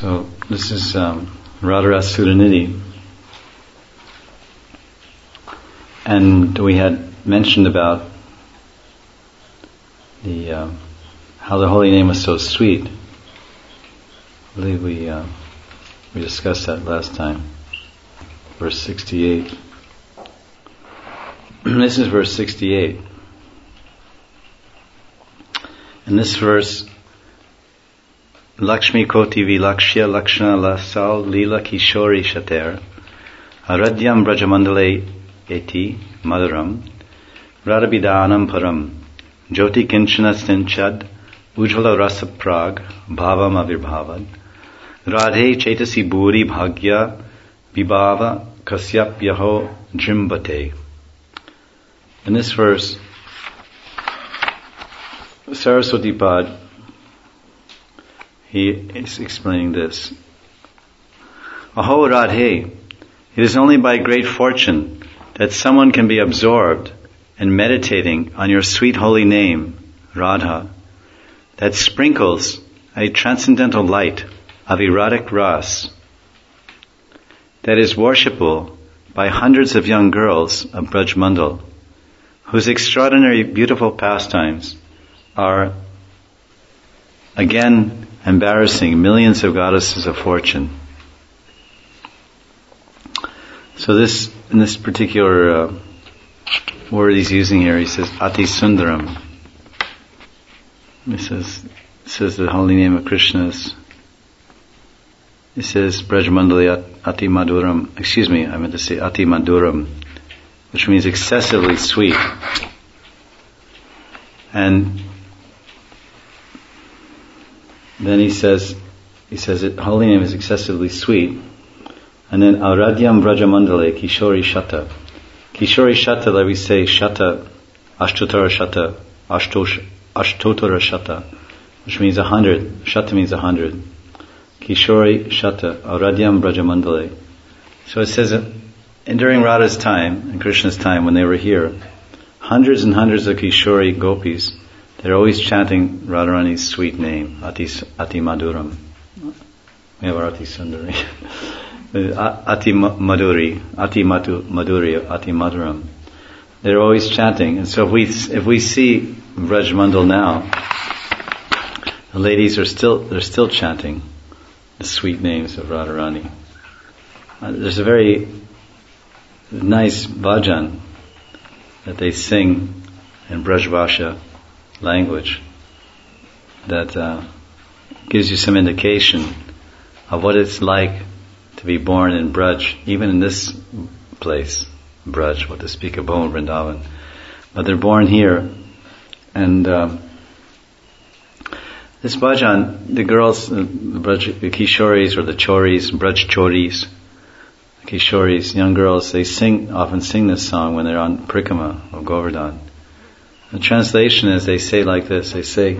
So this is Radharasa Sudhanidhi, and we had mentioned about the how the holy name was so sweet. I believe we discussed that last time. Verse 68. This is verse 68. In this verse, Lakshmi Koti Vilakshya Lakshana Lasal Lila Kishori Shater Aradyam Brajamandale Eti Madhuram Radhabidanam Param Jyoti Kinchana Stinchad Ujjvala Rasa Prag Bhavam Avirbhavad Radhe Chaitasi Bhuri Bhagya Vibhava Kasyap Yaho Jimbate. In this verse, Saraswati Pad, he is explaining this. Aho Radhe, it is only by great fortune that someone can be absorbed in meditating on your sweet holy name, Radha, that sprinkles a transcendental light of erotic ras, that is worshipable by hundreds of young girls of Braj Mandal, whose extraordinary beautiful pastimes are again embarrassing millions of goddesses of fortune. So this, in this particular word he's using here, he says Ati Sundaram. He says the holy name of Krishna is, he says Brajamandali Ati Madhuram, I meant to say Ati Madhuram, which means excessively sweet. And then he says that holy name is excessively sweet. And then Aradyam Brajamandale Kishori Shata. Kishori Shata, like we say Shata, Ashtotara Shata, Ashtotara Shata, which means 100. Shata means 100. Kishori Shata, Aradyam Brajamandale. So it says that during Radha's time, and Krishna's time, when they were here, hundreds and hundreds of Kishori gopis, they're always chanting Radharani's sweet name, Ati Madhuram. We have our Ati Sundari. Ati Madhuri, Ati Madhuri, Ati Madhuram. They're always chanting. And so if we see Braj Mandal now, the ladies they're still chanting the sweet names of Radharani. There's a very nice bhajan that they sing in Brajvasha language that gives you some indication of what it's like to be born in Braj, even in this place, Braj, what to speak of Bhoma Vrindavan. But they're born here, and this bhajan, the girls, the Kishoris or the Choris, Braj Choris, Kishoris, young girls, they often sing this song when they're on Prikrama of Govardhan. The translation is, they say like this, they say,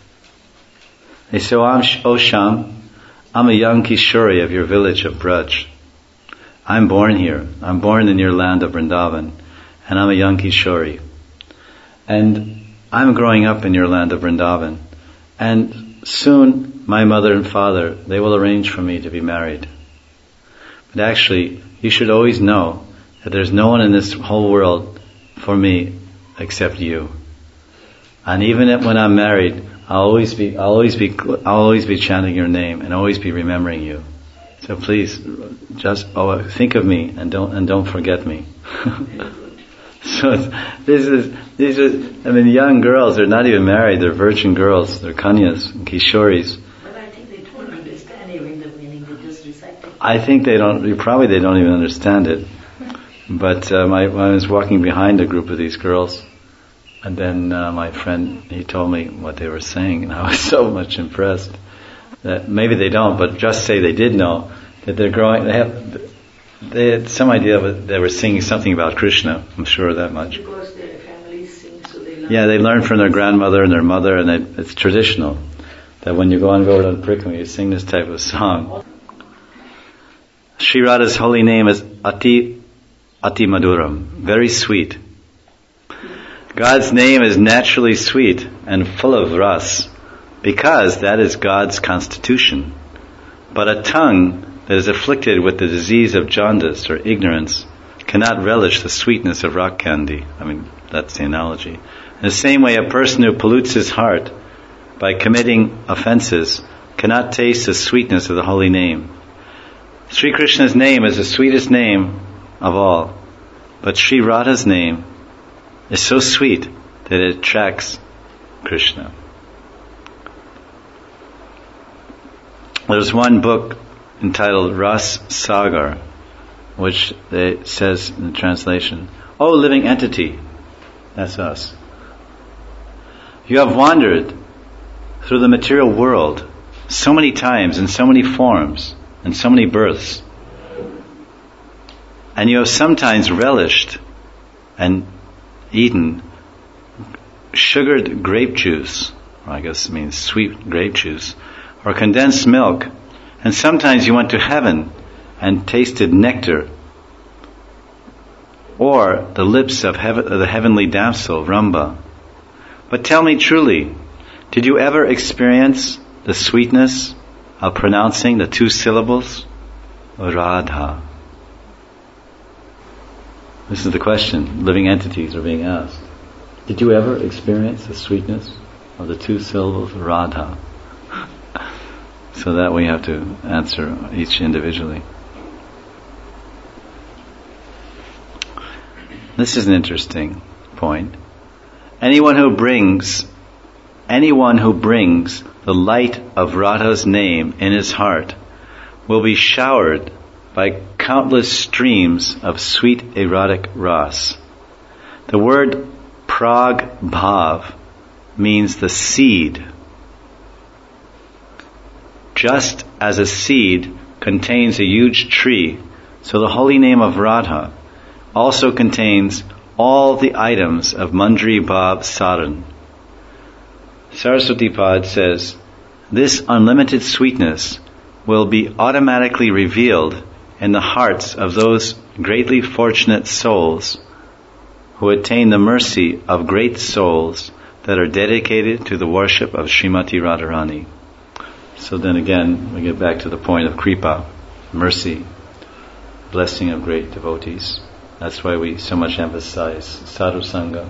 O Sham, I'm a young Kishori of your village of Braj. I'm born here. I'm born in your land of Vrindavan, and I'm a young Kishori. And I'm growing up in your land of Vrindavan. And soon, my mother and father, they will arrange for me to be married. But actually, you should always know that there's no one in this whole world for me except you. And even when I'm married, I'll always be chanting your name and always be remembering you. So please, just think of me and don't forget me. So these are young girls. They're not even married. They're virgin girls. They're kanyas and kishoris. But I think they don't understand even the meaning. They just recite it. I think they don't even understand it. But I was walking behind a group of these girls, and then my friend, he told me what they were saying, and I was so much impressed that maybe they don't, but just say they did know that they're growing. They had some idea that they were singing something about Krishna. I'm sure of that much. Because their families sing, so they learn. Yeah, they learn from their grandmother and their mother, and it's traditional that when you go on Govardhan Prikrama, you sing this type of song. Sri Radha's holy name is Ati Madhuram, very sweet. God's name is naturally sweet and full of ras, because that is God's constitution. But a tongue that is afflicted with the disease of jaundice or ignorance cannot relish the sweetness of rock candy. I mean, that's the analogy. In the same way, a person who pollutes his heart by committing offenses cannot taste the sweetness of the holy name. Sri Krishna's name is the sweetest name of all, but Sri Radha's name is so sweet that it attracts Krishna. There's one book entitled Ras Sagar, which it says in the translation, "Oh, living entity," that's us. You have wandered through the material world so many times, in so many forms, in so many births, and you have sometimes relished and eaten sugared grape juice, or I guess it means sweet grape juice, or condensed milk, and sometimes you went to heaven and tasted nectar, or the lips of the heavenly damsel, Ramba. But tell me truly, did you ever experience the sweetness of pronouncing the two syllables, Radha? This is the question living entities are being asked. Did you ever experience the sweetness of the two syllables, Radha? So that we have to answer each individually. This is an interesting point. Anyone who brings the light of Radha's name in his heart will be showered by countless streams of sweet erotic ras. The word prag bhav means the seed. Just as a seed contains a huge tree, so the holy name of Radha also contains all the items of Manjari Bhav Saran. Saraswati Pad says, this unlimited sweetness will be automatically revealed in the hearts of those greatly fortunate souls who attain the mercy of great souls that are dedicated to the worship of Srimati Radharani. So then again, we get back to the point of kripa, mercy, blessing of great devotees. That's why we so much emphasize sadhu sangha,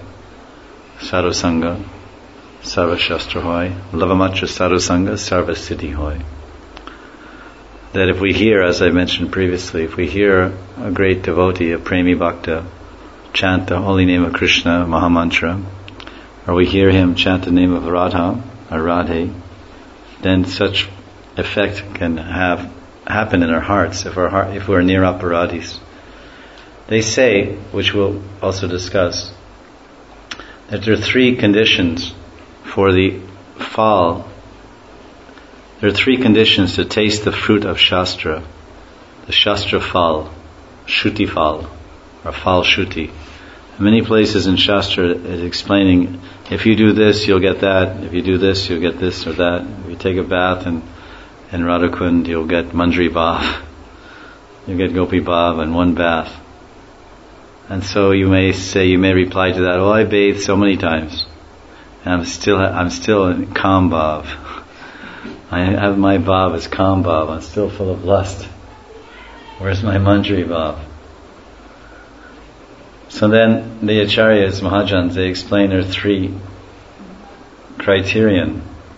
sarva shastra hoy, lavamatra sadhu sangha, sarva siddhi hoy. That if we hear, as I mentioned previously, if we hear a great devotee, a premi bhakta, chant the holy name of Krishna, Mahamantra, or we hear him chant the name of Radha, or Radhe, then such effect can happen in our hearts if we're near aparadhis. They say, which we'll also discuss, that there are three conditions for the phal. There are three conditions to taste the fruit of Shastra. The Shastra phal, Shruti phal, or phal Shruti. In many places in Shastra it's explaining, if you do this, you'll get that. If you do this, you'll get this or that. If you take a bath in Radhakund, you'll get Manjari Bhav. You'll get Gopi Bhav in one bath. And so you may reply to that, I bathed so many times, and I'm still in Kam Bhav. I have my Bhav as Kam Bhav, I'm still full of lust. Where's my Manjari Bhav? So then the Acharyas, Mahajans, they explain there are three criterion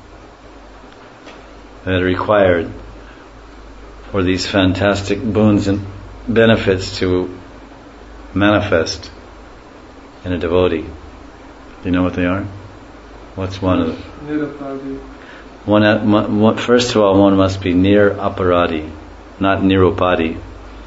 that are required for these fantastic boons and benefits to manifest in a devotee. Do you know what they are? What's one of them? One, first of all, one must be near aparadhi, not nirupadi.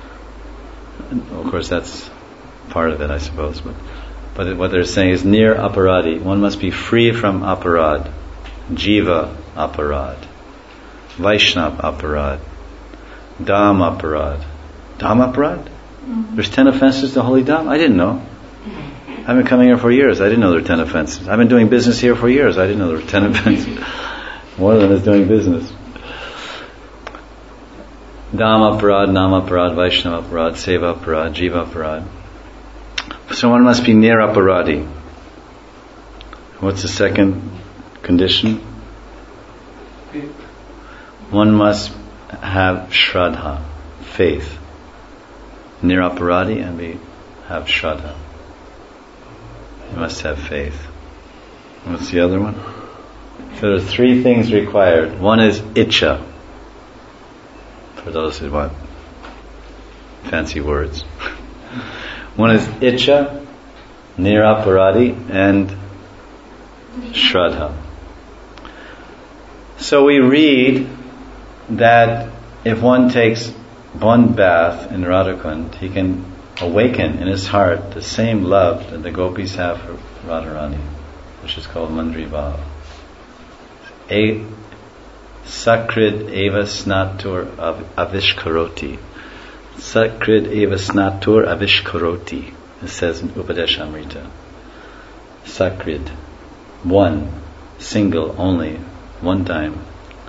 Of course, that's part of it, I suppose. But what they're saying is near aparadhi. One must be free from aparad, jiva aparad, Vaishnav aparad, dham aparad. Dham aparad? There's 10 offenses to holy dham? I didn't know. I've been coming here for years. I didn't know there were 10 offenses. I've been doing business here for years. I didn't know there were 10 offenses. One of them is doing business. Dham aparad, nam aparad, Vaishnava aparad, seva aparad, jiva aparad. So one must be near aparadhi. What's the second condition? One must have Shraddha, faith. Niraparadi, and we have Shraddha. You must have faith. What's the other one? So there are three things required. One is Icha, for those who want fancy words. One is Icha, Niraparadi, and Shraddha. So we read that if one takes one bath in Radhakund, he can awaken in his heart the same love that the gopis have for Radharani, which is called Mandri Bhav. Sakrid eva snatur avishkaroti. Sakrid eva snatur avishkaroti. It says in Upadeshamrita. Sakrid. One. Single. Only. One time.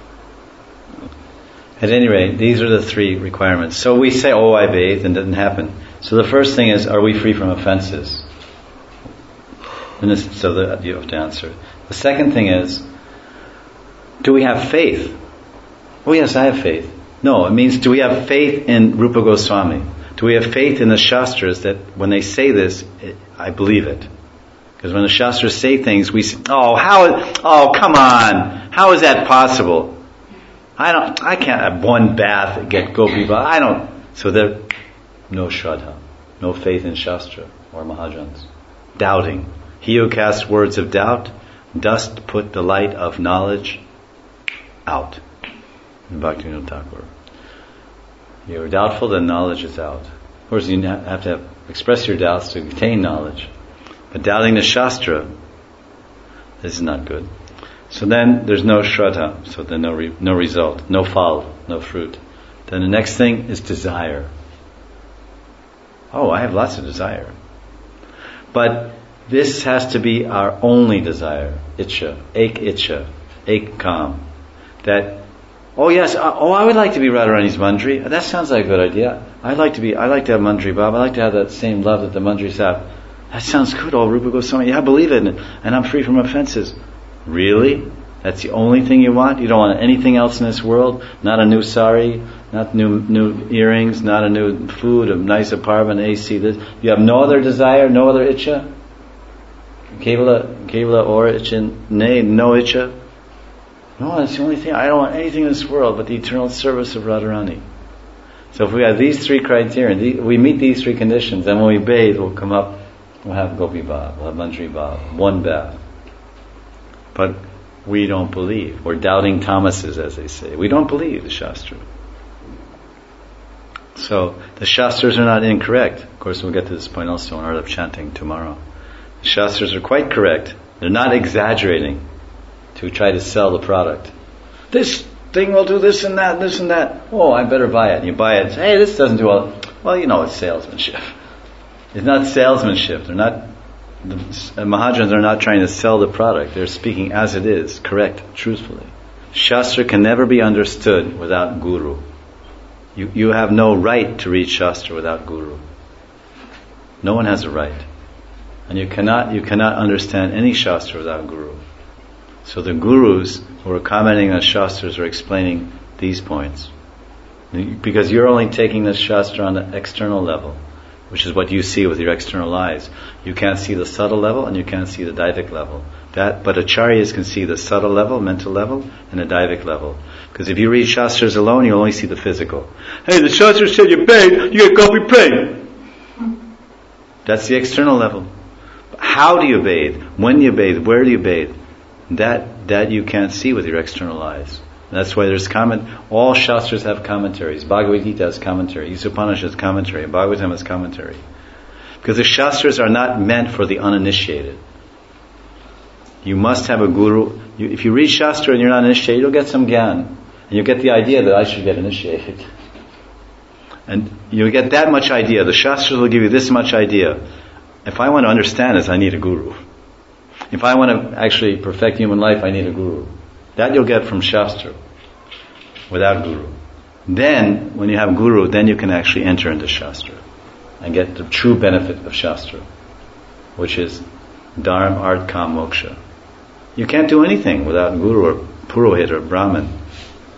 At any rate, these are the three requirements. So we say, oh, I bathed, and it didn't happen. So the first thing is, are we free from offenses? And you have to answer. The second thing is, do we have faith? Oh yes, I have faith. No, it means, do we have faith in Rupa Goswami? Do we have faith in the Shastras that when they say this, I believe it? Because when the Shastras say things, we say, oh, come on! How is that possible? I can't have one bath and get Gopi Bhav. So there, no Shraddha, no faith in Shastra or Mahajans. Doubting. He who casts words of doubt, dost put the light of knowledge out. In Bhaktivinoda Thakur. You're doubtful, then knowledge is out. Of course, you have to express your doubts to attain knowledge. But doubting the Shastra, this is not good. So then there's no Shraddha, so then no result, no phal, no fruit. Then the next thing is desire. Oh, I have lots of desire. But this has to be our only desire. Icha, ek kam. That, oh yes, I would like to be Radharani's Mandri. That sounds like a good idea. I like to have Mandri Bhav. I like to have that same love that the Mandris have. That sounds good. Oh, Rupa Goswami, yeah, I believe it, and I'm free from offenses. Really? That's the only thing you want? You don't want anything else in this world? Not a new sari, not new earrings, not a new food, a nice apartment, AC. This. You have no other desire, no other itcha? Kevala or itcha? Nay, no itcha? No, that's the only thing. I don't want anything in this world but the eternal service of Radharani. So if we have these three criteria, we meet these three conditions, then when we bathe, we'll have Gopi Bhav, we'll have Mandri Bhav, one bath. But we don't believe. We're doubting Thomases, as they say. We don't believe the Shastra. So the Shastras are not incorrect. Of course, we'll get to this point also in Art of Chanting tomorrow. The Shastras are quite correct. They're not exaggerating to try to sell the product. This thing will do this and that, this and that. Oh, I better buy it. And you buy it. Hey, this doesn't do well. Well, it's salesmanship. It's not salesmanship. The Mahajans are not trying to sell the product. They're speaking as it is, correct, truthfully. Shastra can never be understood without Guru. You have no right to read Shastra without Guru. No one has a right. And you cannot understand any Shastra without Guru. So the Gurus who are commenting on Shastras are explaining these points. Because you're only taking the Shastra on the external level, which is what you see with your external eyes. You can't see the subtle level and you can't see the Daivik level. But Acharyas can see the subtle level, mental level, and the Daivik level. Because if you read Shastras alone, you only see the physical. Hey, the Shastras said you bathe, you get Gopi praying. That's the external level. How do you bathe? When do you bathe? Where do you bathe? That you can't see with your external eyes. That's why there's all Shastras have commentaries. Bhagavad Gita has commentary. Upanishad has commentary. Bhagavatam has commentary. Because the Shastras are not meant for the uninitiated. You must have a guru. If you read Shastra and you're not initiated, you'll get some gyan. And you'll get the idea that I should get initiated. And you'll get that much idea. The Shastras will give you this much idea. If I want to understand this, I need a guru. If I want to actually perfect human life, I need a guru. That you'll get from Shastra, without Guru. Then, when you have Guru, then you can actually enter into Shastra and get the true benefit of Shastra, which is Dharma, Art, Kam, Moksha. You can't do anything without Guru or Purohit or Brahmin.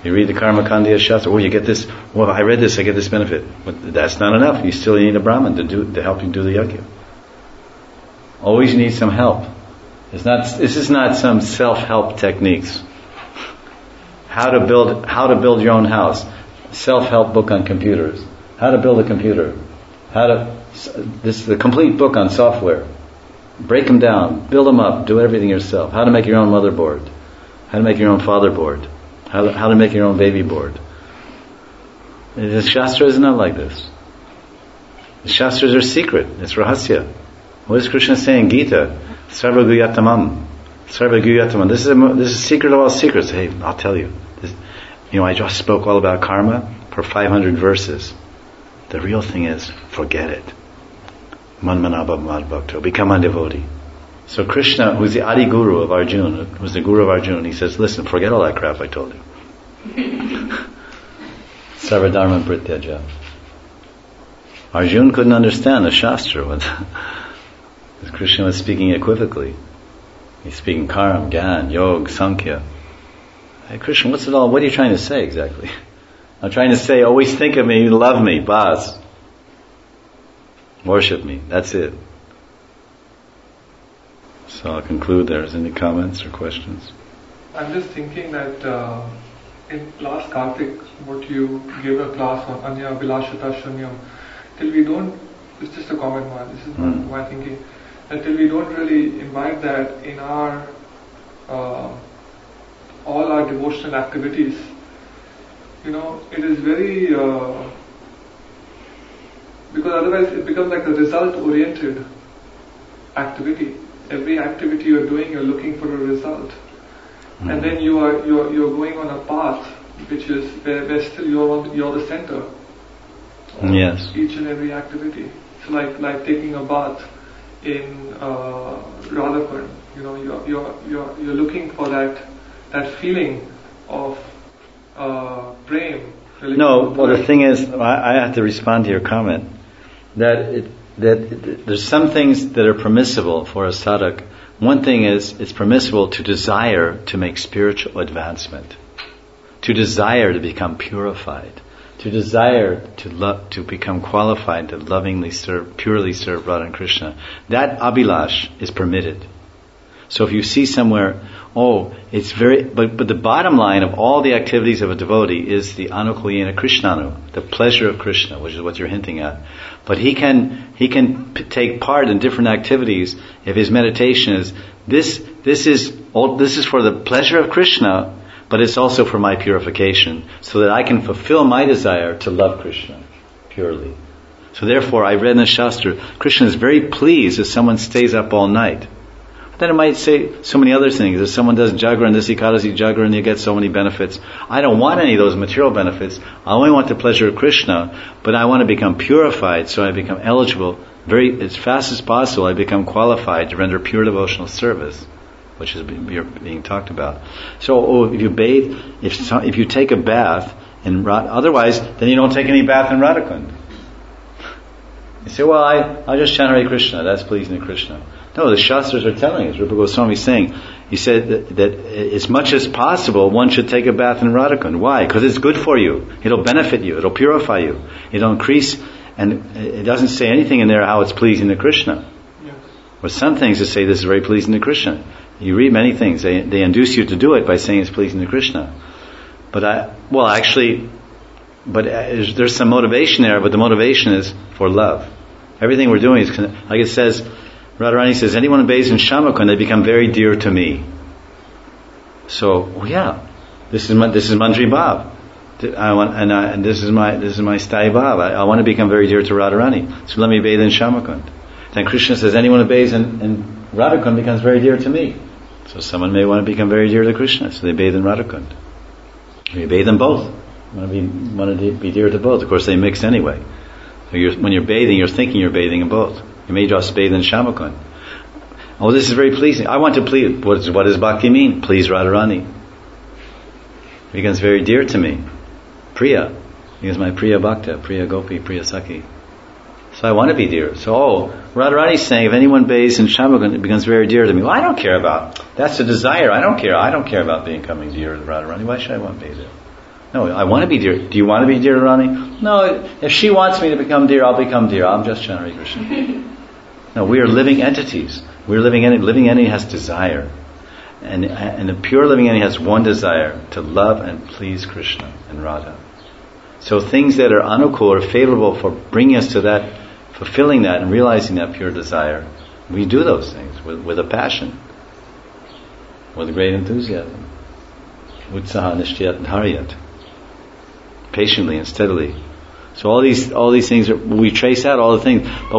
You read the Karma Kandiya Shastra, you get this, well, I read this, I get this benefit. But that's not enough. You still need a Brahmin to help you do the yajna. Always need some help. This is not some self-help techniques. How to build your own house. Self-help book on computers. How to build a computer. This is the complete book on software. Break them down, build them up, do everything yourself. How to make your own motherboard. How to make your own fatherboard. How to make your own baby board. The Shastra is not like this. The Shastras are secret. It's rahasya. What is Krishna saying? Gita. Sarva Guyatamam. Sarva Guyatamam. This is the secret of all secrets. Hey, I'll tell you. I just spoke all about karma for 500 verses. The real thing is, forget it. Manmanabha Madbhakta. Become a devotee. So Krishna, who's the Adi Guru of Arjuna, who's the Guru of Arjuna, he says, listen, forget all that crap I told you. Sarvadharma Prityaja. Arjuna couldn't understand the Shastra because Krishna was speaking equivocally. He's speaking karma, gyan, yoga, sankhya. Hey Krishna, what are you trying to say exactly? I'm trying to say, always think of me, love me, bas. Worship me, that's it. So I'll conclude there. Is any comments or questions? I'm just thinking that in last Kartik, what you gave a class on Anya Bilashata Shunyam, till we don't, it's just a comment one, this is my thinking, that till we don't really imbibe that in our all our devotional activities, it is very, because otherwise it becomes like a result-oriented activity. Every activity you're doing, you're looking for a result, and then you're going on a path which is where still you're the center. Yes. Each and every activity. So like taking a bath in Radhakund, you're looking for that feeling of prem. No, well the thing is, I have to respond to your comment that there's some things that are permissible for a sadhak. One thing is, it's permissible to desire to make spiritual advancement, to desire to become purified, to desire to become qualified to lovingly serve, purely serve Radha and Krishna. That abhilash is permitted. So if you see somewhere, it's very, but the bottom line of all the activities of a devotee is the anukulyena Krishnanu, the pleasure of Krishna, which is what you're hinting at. But he can take part in different activities if his meditation is this is for the pleasure of Krishna, but it's also for my purification, so that I can fulfill my desire to love Krishna purely. So therefore, I read in the Shastra, Krishna is very pleased if someone stays up all night. Then it might say so many other things. If someone does Jagran, this Ekadasi Jagran, you get so many benefits. I don't want any of those material benefits. I only want the pleasure of Krishna, but I want to become purified, so I become eligible, as fast as possible, I become qualified to render pure devotional service, which is being talked about. So, if you bathe, if you take a bath in otherwise, then you don't take any bath in Radhakund. You say, well, I'll just chant Hare Krishna, that's pleasing to Krishna. No, the Shastras are telling us. Rupa Goswami is saying, he said that as much as possible, one should take a bath in Radhakund. Why? Because it's good for you. It'll benefit you. It'll purify you. It'll increase, and it doesn't say anything in there how it's pleasing to Krishna. Yes. Or some things that say this is very pleasing to Krishna. You read many things. They induce you to do it by saying it's pleasing to Krishna. There's some motivation there, but the motivation is for love. Everything we're doing is, like it says, Radharani says, anyone who bathes in Shamakund, they become very dear to me. So, this is Mandri Bhav. And this is my Sthai Bhav. I want to become very dear to Radharani. So let me bathe in Shamakund. Then Krishna says, anyone who bathes in Radhakund becomes very dear to me. So someone may want to become very dear to Krishna, so they bathe in Radhakund. You bathe in both. You want to be dear to both. Of course, they mix anyway. So when you're bathing, you're thinking you're bathing in both. You may just bathe in Shamakund. Oh, this is very pleasing. I want to please. What does bhakti mean? Please Radharani. It becomes very dear to me. Priya. Because my Priya Bhakta, Priya Gopi, Priya Sakhi. So I want to be dear. So, Radharani is saying, if anyone bathes in Shamakund, it becomes very dear to me. Well, I don't care about. That's a desire. I don't care. I don't care about becoming dear to Radharani. Why should I want to bathe there? No, I want to be dear. Do you want to be dear to Rani? No, if she wants me to become dear, I'll become dear. I'm just Hare Krishna. No, we are living entities. We're living entity has desire. And the pure living entity has one desire, to love and please Krishna and Radha. So things that are anukul are favorable for bringing us to that, fulfilling that and realizing that pure desire. We do those things with a passion, with great enthusiasm. Utsaha nishtayat dharyat. Patiently and steadily. So all these things we trace out all the things, but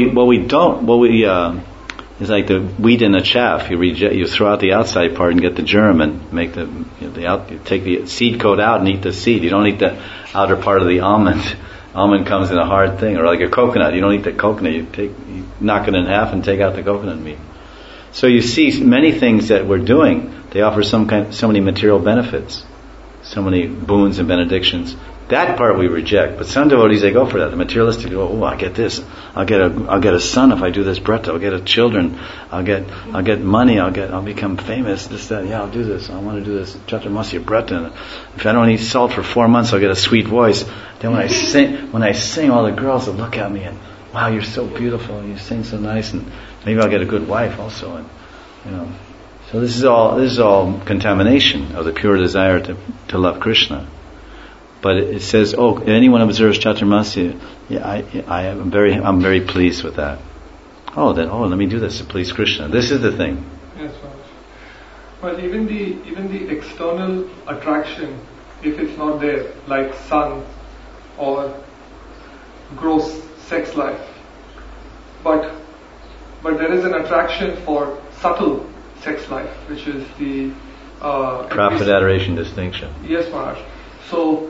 it's like the wheat and the chaff. You throw out the outside part and get the germ, and make you take the seed coat out and eat the seed. You don't eat the outer part of the almond. Almond comes in a hard thing, or like a coconut. You don't eat the coconut. You knock it in half and take out the coconut meat. So you see many things that we're doing. They offer so many material benefits, so many boons and benedictions. That part we reject, but some devotees, they go for that. The materialistic go, oh, I get this. I'll get a son if I do this brata. I'll get children. I'll get money. I'll become famous. This, that. Yeah, I'll do this. I want to do this Chaturmasya brata. If I don't eat salt for 4 months, I'll get a sweet voice. Then when I sing, all the girls will look at me and, wow, you're so beautiful and you sing so nice, and maybe I'll get a good wife also. And so this is all contamination of the pure desire to love Krishna. But it says, if anyone observes Chaturmasya, I'm very pleased with that. Let me do this to please Krishna. This is the thing. Yes, well, even the external attraction, if it's not there, like sun or gross sex life, but there is an attraction for subtle sex life, which is the profit, adoration, distinction. Yes, Maharaj. So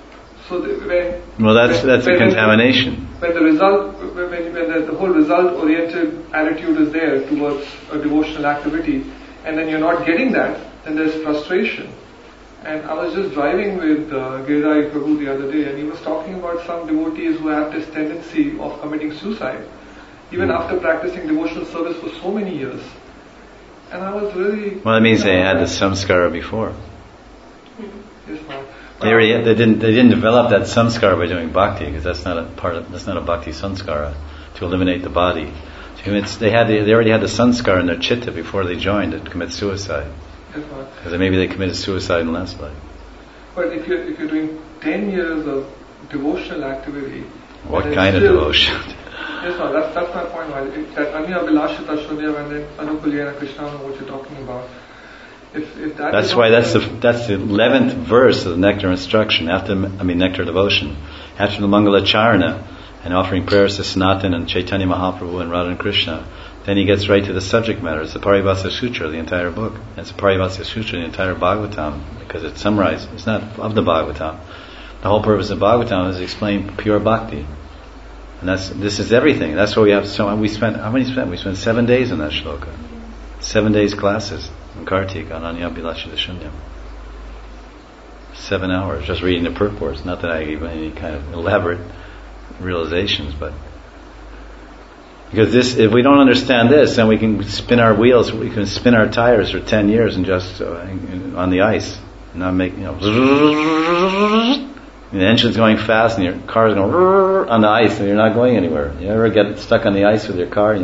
that's a contamination. When the whole result-oriented attitude is there towards a devotional activity, and then you're not getting that, then there's frustration. And I was just driving with Giridhari Prabhu the other day, and he was talking about some devotees who have this tendency of committing suicide, even after practicing devotional service for so many years. And I was really... Well, that means they had the samskara before. Yes, ma'am. They didn't develop that samskara by doing bhakti, because that's not a bhakti samskara to eliminate the body. So they already had the samskara in their chitta before they joined to commit suicide. Because maybe they committed suicide in last life. But if you're doing 10 years of devotional activity, what kind of devotion? Yes, no, that's my point. That Anya Bilashita Shunyam and then Anukulyena Krishna, what you're talking about. If that's why that's the 11th verse of the nectar instruction nectar devotion. After the Mangala Charana and offering prayers to Sanatan and Chaitanya Mahaprabhu and Radha and Krishna, then he gets right to the subject matter. It's the Parivasa Sutra, the entire book. It's the Parivasa Sutra, the entire Bhagavatam, because it's summarized. It's not of the Bhagavatam. The whole purpose of Bhagavatam is to explain pure bhakti. And this is everything. That's what we have. So we spent 7 days in that shloka. 7 days classes in Kartik on Anya Bilashita Shunyam. 7 hours just reading the purports. Not that I gave any kind of elaborate realizations, but because if we don't understand this, then we can spin our wheels, we can spin our tires for 10 years and just on the ice, and not make the engine's going fast and your car is going on the ice and you're not going anywhere. You ever get stuck on the ice with your car?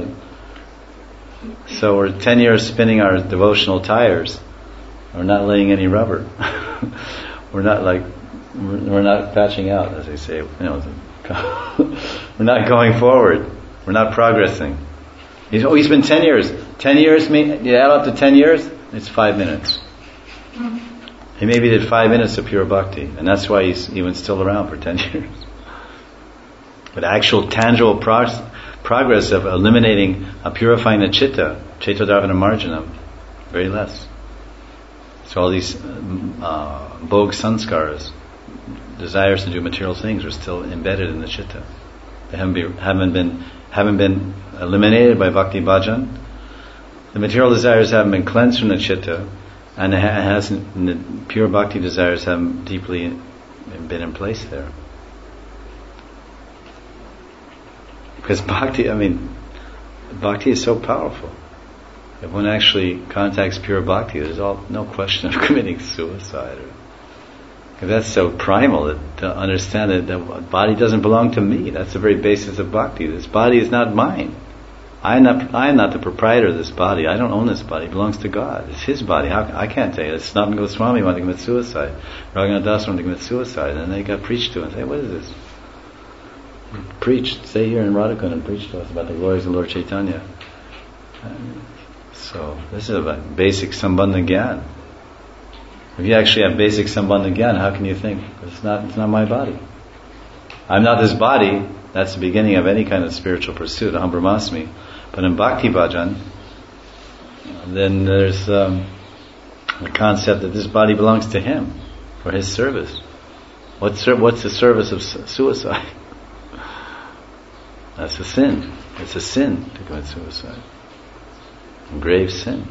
So we're 10 years spinning our devotional tires. We're not laying any rubber. we're not patching out, as they say. We're not going forward. We're not progressing. He's been 10 years. 10 years, you add up to 10 years, it's 5 minutes. He maybe did 5 minutes of pure bhakti, and that's why he's even still around for 10 years. But actual tangible progress of eliminating, purifying the chitta, Chaitodharvana Marjanam, very less. So all these bhog sanskaras, desires to do material things, are still embedded in the chitta. They haven't been eliminated by bhakti bhajan. The material desires haven't been cleansed from the chitta, and the pure bhakti desires haven't deeply been in place there. Because bhakti is so powerful. If one actually contacts pure bhakti, there's no question of committing suicide. Because that's so primal to understand that the body doesn't belong to me. That's the very basis of bhakti. This body is not mine. I am not the proprietor of this body. I don't own this body. It belongs to God. It's His body. I can't tell you. It's Sanatana Goswami wanted to commit suicide. Raghunath Das wanted to commit suicide. And they got preached to and say, what is this? Preach. Stay here in Radhakund and preach to us about the glories of Lord Chaitanya. So this is about basic Sambandha Gyan. If you actually have basic Sambandha Gyan, how can you think it's not my body? I'm not this body. That's the beginning of any kind of spiritual pursuit. Aham Brahmasmi. But in Bhakti Bhajan, then there's the concept that this body belongs to Him for His service. What's the service of suicide? That's a sin. It's a sin to commit suicide. A grave sin.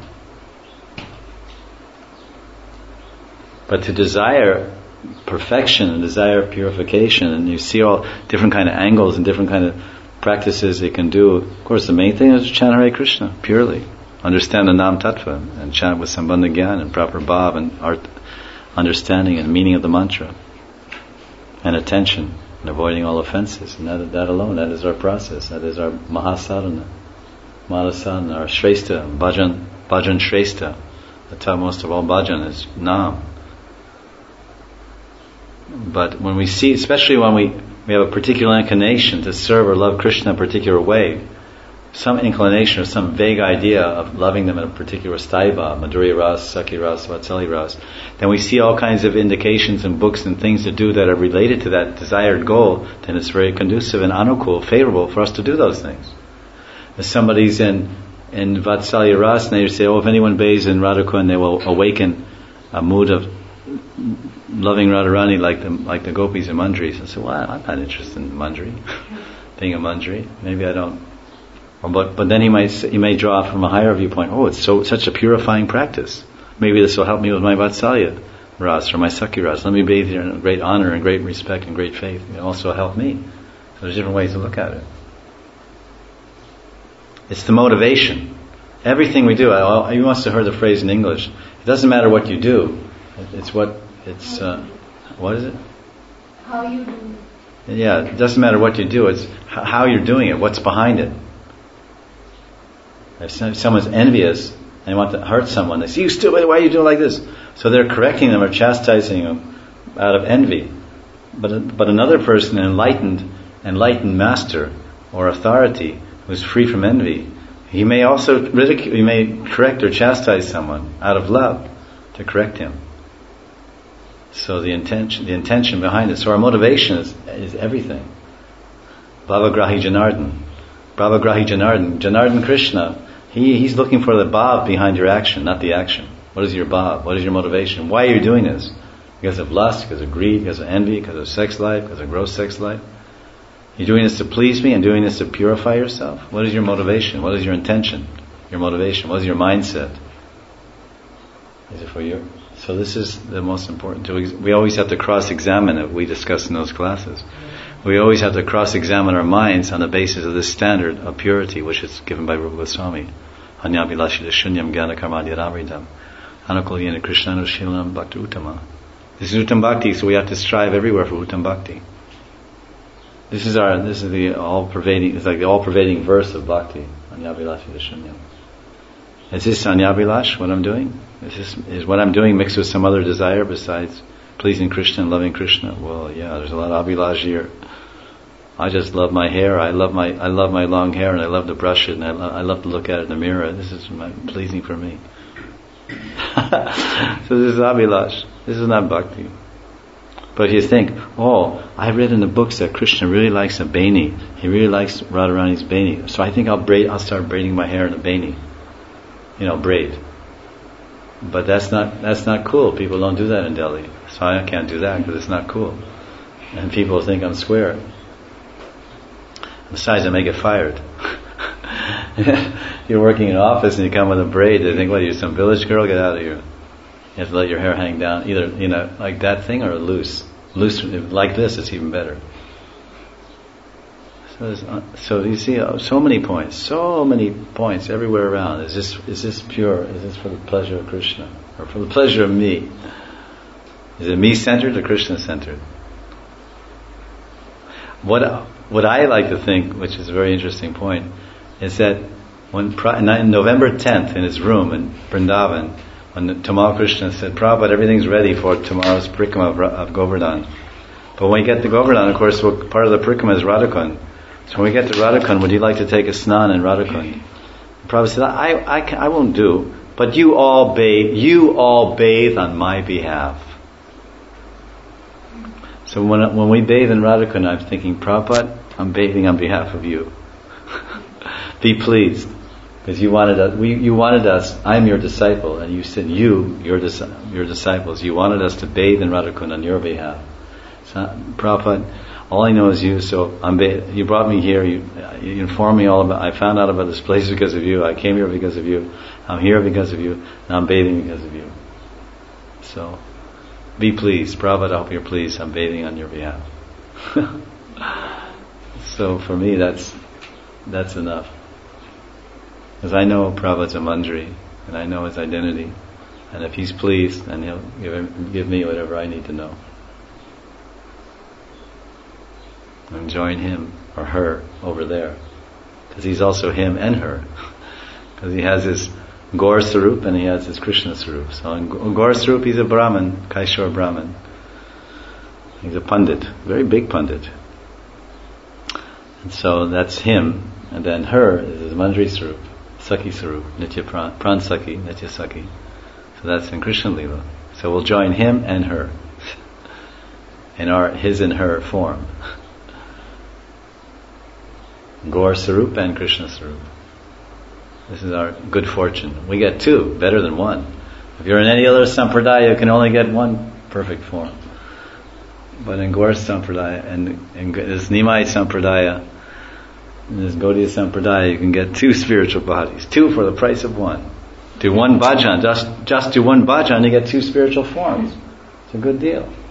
But to desire perfection and desire purification, and you see all different kind of angles and different kind of practices they can do. Of course, the main thing is to chant Hare Krishna purely, understand the Nam Tattva, and chant with Sambandha Gyan and proper bhav and art, understanding and meaning of the mantra, and attention, and avoiding all offenses. And that alone, that is our process. That is our Mahasadhana, our Shrestha, Bhajan Shrestha. The topmost of all bhajan is Nam. But when we see, especially when we have a particular inclination to serve or love Krishna in a particular way, some inclination or some vague idea of loving them in a particular staiva, Madhurya Ras, Sakhi Ras, Vatsali Ras, then we see all kinds of indications and books and things to do that are related to that desired goal, then it's very conducive and anukul, favorable for us to do those things. If somebody's in Vatsali Ras, and they say, if anyone bathes in Radhakund, they will awaken a mood of loving Radharani like the gopis and Manjaris. And say, I'm not interested in Manjari, being a Manjari. Maybe I don't. But then he may draw from a higher viewpoint. It's such a purifying practice. Maybe this will help me with my Vatsalya Ras or my Sakhi Ras. Let me bathe here in great honor and great respect and great faith. It will also help me. So there's different ways to look at it. It's the motivation. Everything we do. You must have heard the phrase in English. It doesn't matter what you do. What is it? How you do. Yeah, it doesn't matter what you do. It's how you're doing it. What's behind it? If someone's envious and they want to hurt someone, they say, "You stupid! Why are you doing like this?" So they're correcting them or chastising them out of envy. But another person, an enlightened master or authority who's free from envy, he may also he may correct or chastise someone out of love to correct him. So the intention behind it. So our motivation is everything. Bhavagrahi Janardan. Janardan Krishna, he's looking for the bhav behind your action, not the action. What is your bhav? What is your motivation? Why are you doing this? Because of lust, because of greed, because of envy, because of sex life, because of gross sex life? You're doing this to please me and doing this to purify yourself? What is your motivation? What is your intention? Your motivation? What is your mindset? Is it for you? So this is the most important. We always have to cross-examine it. We discussed in those classes. We always have to cross-examine our minds on the basis of this standard of purity, which is given by Rupa Goswami. Anyabilashita shunyam gyana karmadhyadamritam anukulyena krishnanushilam bhakti uttama. This is Uttam Bhakti, so we have to strive everywhere for Uttam Bhakti. This is the all-pervading. It's like the all-pervading verse of Bhakti. Anyabilashita shunyam. Is this Anyabilash, what I'm doing? Is what I'm doing mixed with some other desire besides pleasing Krishna and loving Krishna? Well, yeah, there's a lot of Abhilash here. I just love my hair. I love my long hair, and I love to brush it, and I love to look at it in the mirror. This is pleasing for me. So this is Abhilash. This is not Bhakti. But you think, I read in the books that Krishna really likes a beni. He really likes Radharani's beni. So I think I'll start braiding my hair in a beni. Braid. But that's not cool. People don't do that in Delhi. So I can't do that because it's not cool. And people think I'm square. Besides, I may get fired. You're working in an office and you come with a braid, they think, what are you, some village girl? Get out of here. You have to let your hair hang down, either, like that thing or loose. Loose, like this, is even better. So you see so many points everywhere around. Is this pure? Is this for the pleasure of Krishna or for the pleasure of me? Is it me-centered or Krishna-centered? What I like to think, which is a very interesting point, is that when November 10th in his room in Vrindavan, when Tamal Krishna said, Prabhupada, everything's ready for tomorrow's Parikama of Govardhan. But when we get to Govardhan, of course, part of the Parikama is Radhakund. So when we get to Radhakund, would you like to take a snan in Radhakund? Prabhupada said, I won't do, but you all bathe on my behalf. So when we bathe in Radhakund, I'm thinking, Prabhupada, I'm bathing on behalf of you. Be pleased, because you wanted us. I'm your disciple, and you said your disciples. You wanted us to bathe in Radhakund on your behalf. So, Prabhupada, all I know is you. So you brought me here. You informed me all about. I found out about this place because of you. I came here because of you. I'm here because of you, and I'm bathing because of you. So, be pleased, Prabhupada. I hope you're pleased. I'm bathing on your behalf. So for me, that's enough. Because I know Prabhupada's a Manjari, and I know his identity. And if he's pleased, then he'll give me whatever I need to know. And join him or her over there. Because he's also him and her. Because he has his Gaur Sarup and he has his Krishna Sarup. So in Gaur Sarup he's a Brahmin, Kaishor Brahmin. He's a Pandit, very big Pandit. And so that's him. And then her is his Manjari Sarup. Sakhi Sarup, Nitya Pran Sakhi, Nitya Sakhi. So that's in Krishna Lila. So we'll join him and her in his and her form. Gaur Sarup and Krishna Sarup. This is our good fortune. We get two, better than one. If you're in any other sampradaya, you can only get one perfect form. But in Gaur Sampradaya and in this Nimai Sampradaya, in this Gaudiya Sampradaya, you can get two spiritual bodies, two for the price of one. Do one bhajan, just do one bhajan, you get two spiritual forms. It's a good deal.